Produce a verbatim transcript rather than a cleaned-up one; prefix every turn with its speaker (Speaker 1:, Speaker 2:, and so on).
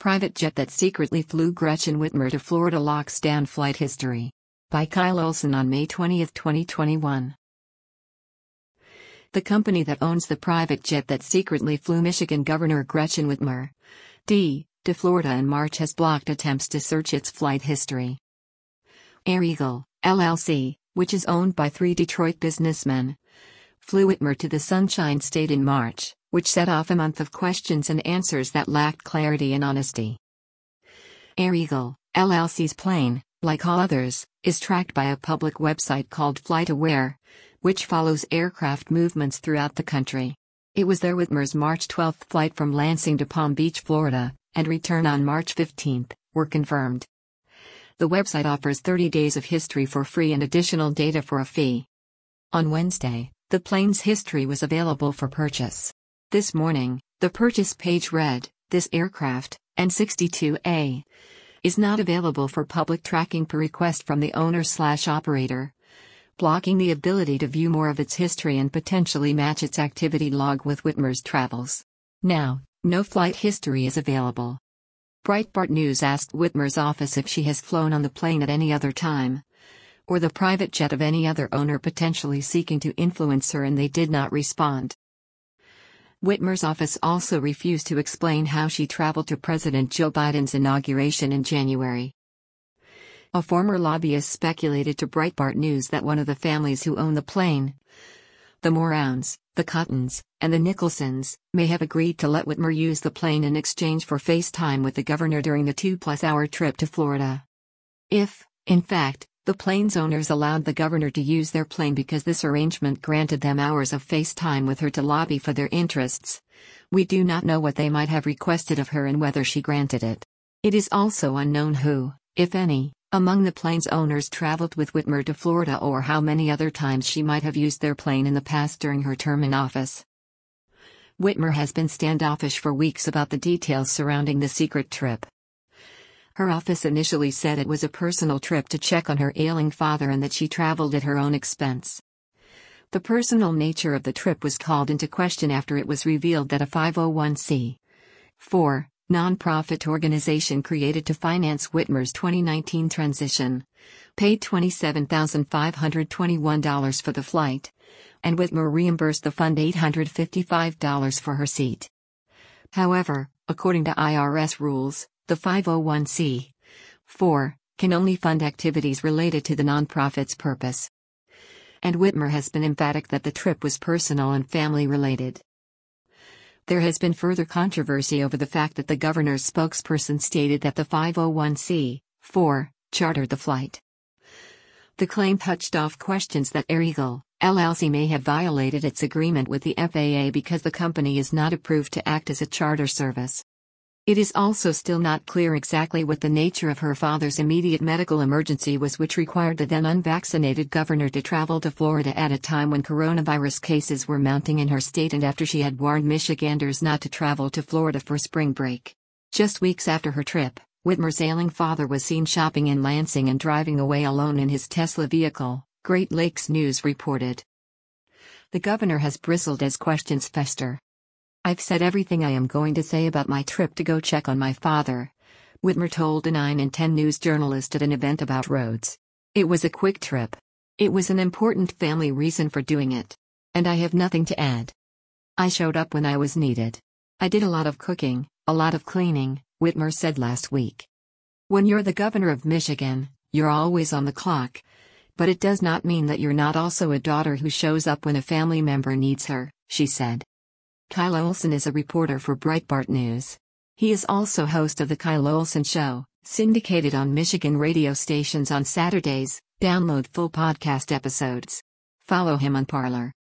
Speaker 1: Private jet that secretly flew Gretchen Whitmer to Florida locks down flight history. By Kyle Olson on May twentieth, twenty twenty-one. The company that owns the private jet that secretly flew Michigan Governor Gretchen Whitmer, D., to Florida in March has blocked attempts to search its flight history. Air Eagle, L L C, which is owned by three Detroit businessmen, flew Whitmer to the Sunshine State in March, which set off a month of questions and answers that lacked clarity and honesty. Air Eagle, L L C's plane, like all others, is tracked by a public website called FlightAware, which follows aircraft movements throughout the country. It was there Whitmer's March twelfth flight from Lansing to Palm Beach, Florida, and return on March fifteenth, were confirmed. The website offers thirty days of history for free and additional data for a fee. On Wednesday, the plane's history was available for purchase. This morning, the purchase page read, "This aircraft, N sixty-two A, is not available for public tracking per request from the owner/operator, blocking the ability to view more of its history and potentially match its activity log with Whitmer's travels. Now, no flight history is available." Breitbart News asked Whitmer's office if she has flown on the plane at any other time, or the private jet of any other owner potentially seeking to influence her, and they did not respond. Whitmer's office also refused to explain how she traveled to President Joe Biden's inauguration in January. A former lobbyist speculated to Breitbart News that one of the families who own the plane, the Morowns, the Cottons, and the Nicholsons, may have agreed to let Whitmer use the plane in exchange for FaceTime with the governor during the two-plus-hour trip to Florida. If, in fact, the plane's owners allowed the governor to use their plane because this arrangement granted them hours of FaceTime with her to lobby for their interests, we do not know what they might have requested of her and whether she granted it. It is also unknown who, if any, among the plane's owners traveled with Whitmer to Florida or how many other times she might have used their plane in the past during her term in office. Whitmer has been standoffish for weeks about the details surrounding the secret trip. Her office initially said it was a personal trip to check on her ailing father and that she traveled at her own expense. The personal nature of the trip was called into question after it was revealed that a five oh one c four nonprofit organization created to finance Whitmer's twenty nineteen transition paid twenty-seven thousand five hundred twenty-one dollars for the flight, and Whitmer reimbursed the fund eight hundred fifty-five dollars for her seat. However, according to I R S rules, the five oh one c four can only fund activities related to the nonprofit's purpose. And Whitmer has been emphatic that the trip was personal and family-related. There has been further controversy over the fact that the governor's spokesperson stated that the five oh one c four chartered the flight. The claim touched off questions that Air Eagle, L L C may have violated its agreement with the F A A because the company is not approved to act as a charter service. It is also still not clear exactly what the nature of her father's immediate medical emergency was, which required the then unvaccinated governor to travel to Florida at a time when coronavirus cases were mounting in her state and after she had warned Michiganders not to travel to Florida for spring break. Just weeks after her trip, Whitmer's ailing father was seen shopping in Lansing and driving away alone in his Tesla vehicle, Great Lakes News reported. The governor has bristled as questions fester. "I've said everything I am going to say about my trip to go check on my father," Whitmer told a nine and ten News journalist at an event about roads. "It was a quick trip. It was an important family reason for doing it. And I have nothing to add. I showed up when I was needed. I did a lot of cooking, a lot of cleaning," Whitmer said last week. "When you're the governor of Michigan, you're always on the clock. But it does not mean that you're not also a daughter who shows up when a family member needs her," she said. Kyle Olson is a reporter for Breitbart News. He is also host of The Kyle Olson Show, syndicated on Michigan radio stations on Saturdays. Download full podcast episodes. Follow him on Parler.